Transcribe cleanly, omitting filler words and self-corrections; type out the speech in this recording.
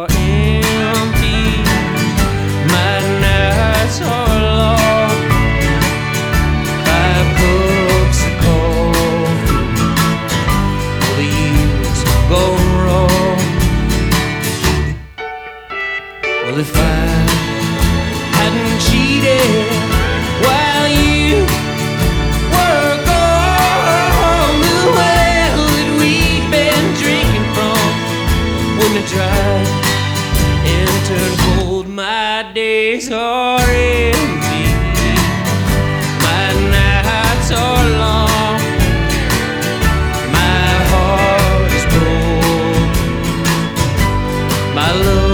are empty, my nights are long. 5 cups of coffee, the years have gone wrong. Well, if I hadn't cheated while you were gone, the well that we'd been drinking from wouldn't have dried and turned cold. My days are empty, my nights are long, my heart is broke, my love